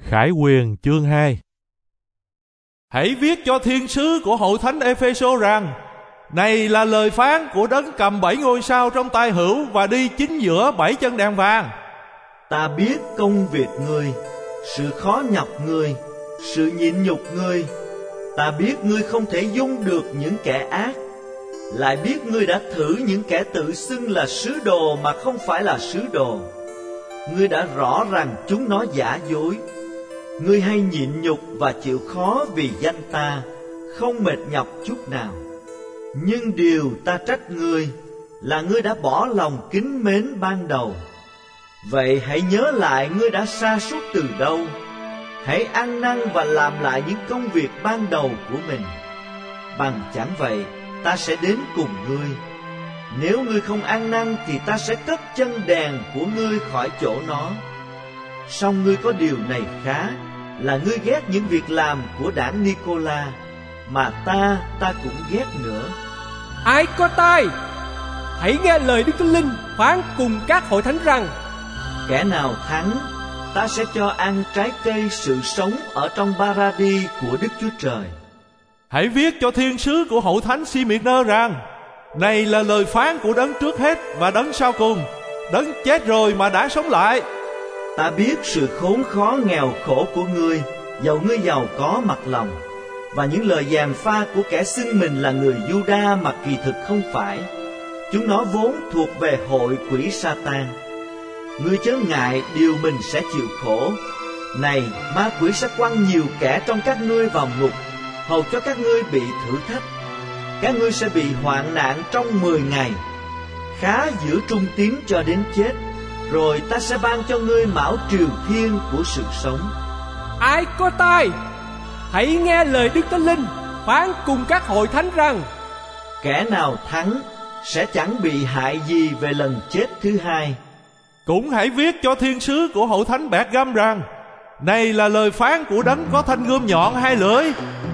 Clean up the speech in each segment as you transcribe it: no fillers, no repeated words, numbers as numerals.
Khải Huyền chương 2. Hãy viết cho thiên sứ của hội thánh Ê-phê-sô rằng: này là lời phán của đấng cầm 7 ngôi sao trong tay hữu và đi chính giữa 7 chân đèn vàng. Ta biết công việc ngươi, sự khó nhọc ngươi, sự nhịn nhục ngươi. Ta biết ngươi không thể dung được những kẻ ác, lại biết ngươi đã thử những kẻ tự xưng là sứ đồ mà không phải là sứ đồ. Ngươi đã rõ rằng chúng nó giả dối. Ngươi hay nhịn nhục và chịu khó vì danh ta, không mệt nhọc chút nào. Nhưng điều ta trách ngươi là ngươi đã bỏ lòng kính mến ban đầu. Vậy hãy nhớ lại ngươi đã sa sút từ đâu. Hãy ăn năn và làm lại những công việc ban đầu của mình. Bằng chẳng vậy, ta sẽ đến cùng ngươi. Nếu ngươi không ăn năn thì ta sẽ cất chân đèn của ngươi khỏi chỗ nó. Song ngươi có điều này khá, là ngươi ghét những việc làm của đảng Nicola, mà ta cũng ghét nữa. Ai có tai, hãy nghe lời Đức Thánh Linh phán cùng các hội thánh rằng: kẻ nào thắng, ta sẽ cho ăn trái cây sự sống ở trong Paradis của Đức Chúa Trời. Hãy viết cho thiên sứ của hội thánh Si-miệng-nơ rằng: này là lời phán của đấng trước hết và đấng sau cùng, đấng chết rồi mà đã sống lại. Ta biết sự khốn khó nghèo khổ của ngươi, dầu ngươi giàu có mặt lòng, và những lời gièm pha của kẻ xưng mình là người Giu-đa mà kỳ thực không phải. Chúng nó vốn thuộc về hội quỷ Sa-tan. Ngươi chớ ngại điều mình sẽ chịu khổ. Này, ma quỷ sẽ quăng nhiều kẻ trong các ngươi vào ngục, hầu cho các ngươi bị thử thách. Các ngươi sẽ bị hoạn nạn trong 10 ngày, khá giữ trung tín cho đến chết. Rồi ta sẽ ban cho ngươi mão triều thiên của sự sống. Ai có tai, hãy nghe lời Đức Thánh Linh phán cùng các hội thánh rằng: kẻ nào thắng sẽ chẳng bị hại gì về lần chết thứ hai. Cũng hãy viết cho thiên sứ của hội thánh Bẹt Găm rằng: này là lời phán của đấng có thanh gươm nhọn 2 lưỡi.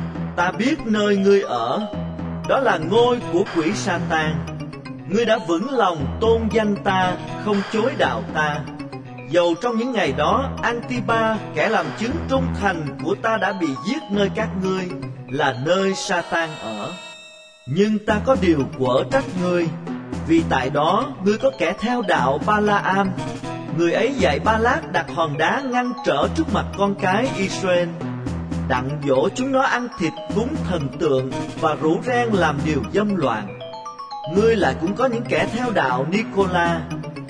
Ta biết nơi ngươi ở, đó là ngôi của quỷ Sa-tan. Ngươi đã vững lòng tôn danh ta, không chối đạo ta. Dầu trong những ngày đó Antipa, kẻ làm chứng trung thành của ta, đã bị giết nơi các ngươi, là nơi Sa-tan ở. Nhưng ta có điều quở trách ngươi, vì tại đó ngươi có kẻ theo đạo Ba-la-am. Người ấy dạy Ba-lát đặt hòn đá ngăn trở trước mặt con cái Israel, đặng dỗ chúng nó ăn thịt cúng thần tượng và rủ ren làm điều dâm loạn. Ngươi lại cũng có những kẻ theo đạo Nicola.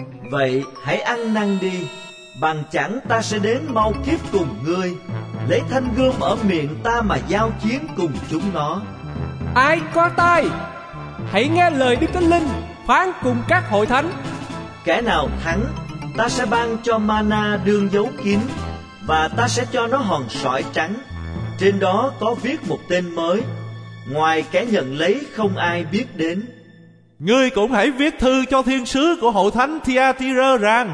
Vậy hãy ăn năn đi, bằng chẳng ta sẽ đến mau kiếp cùng ngươi, lấy thanh gươm ở miệng ta mà giao chiến cùng chúng nó. Ai có tai, hãy nghe lời Đức Thánh Linh phán cùng các hội thánh. Kẻ nào thắng, ta sẽ ban cho mana đương dấu kín, và ta sẽ cho nó hòn sỏi trắng. Trên đó có viết một tên mới, ngoài kẻ nhận lấy không ai biết đến. Ngươi cũng hãy viết thư cho thiên sứ của hội thánh Thi-a-thi-rơ rằng: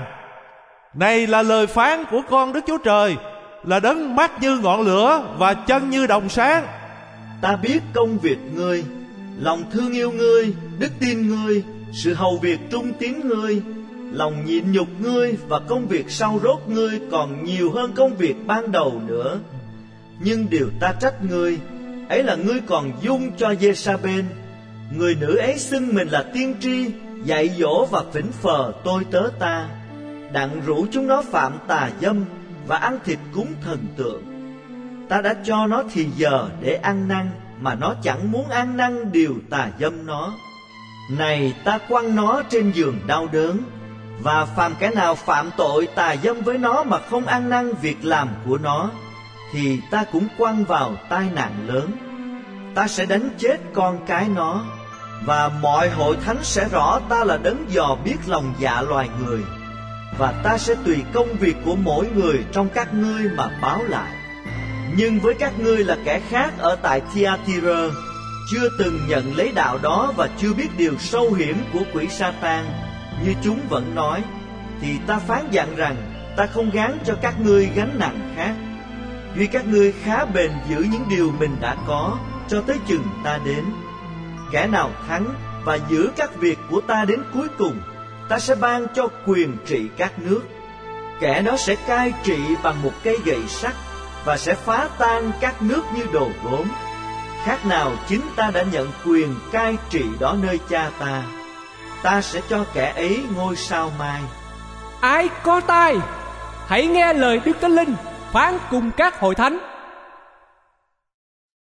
này là lời phán của con Đức Chúa Trời, là đấng mắt như ngọn lửa và chân như đồng sáng. Ta biết công việc ngươi, lòng thương yêu ngươi, đức tin ngươi, sự hầu việc trung tín ngươi, lòng nhịn nhục ngươi và công việc sau rốt ngươi còn nhiều hơn công việc ban đầu nữa. Nhưng điều ta trách ngươi ấy là ngươi còn dung cho Giê-sa-bên, người nữ ấy xưng mình là tiên tri, dạy dỗ và phỉnh phờ tôi tớ ta, đặng rủ chúng nó phạm tà dâm và ăn thịt cúng thần tượng. Ta đã cho nó thì giờ để ăn năn, mà nó chẳng muốn ăn năn điều tà dâm nó. Này, ta quăng nó trên giường đau đớn, và phàm kẻ nào phạm tội tà dâm với nó mà không ăn năn việc làm của nó, thì ta cũng quăng vào tai nạn lớn. Ta sẽ đánh chết con cái nó, và mọi hội thánh sẽ rõ ta là đấng dò biết lòng dạ loài người. Và ta sẽ tùy công việc của mỗi người trong các ngươi mà báo lại. Nhưng với các ngươi là kẻ khác ở tại Thi-a-thi-rơ, chưa từng nhận lấy đạo đó và chưa biết điều sâu hiểm của quỷ Sa-tan như chúng vẫn nói, thì ta phán dặn rằng ta không gán cho các ngươi gánh nặng khác. Duy các ngươi khá bền giữ những điều mình đã có, cho tới chừng ta đến. Kẻ nào thắng và giữ các việc của ta đến cuối cùng, ta sẽ ban cho quyền trị các nước. Kẻ đó sẽ cai trị bằng một cây gậy sắt và sẽ phá tan các nước như đồ gốm. Khác nào chính ta đã nhận quyền cai trị đó nơi Cha ta. Ta sẽ cho kẻ ấy ngôi sao mai. Ai có tai, hãy nghe lời Đức Thánh Linh phán cùng các hội thánh.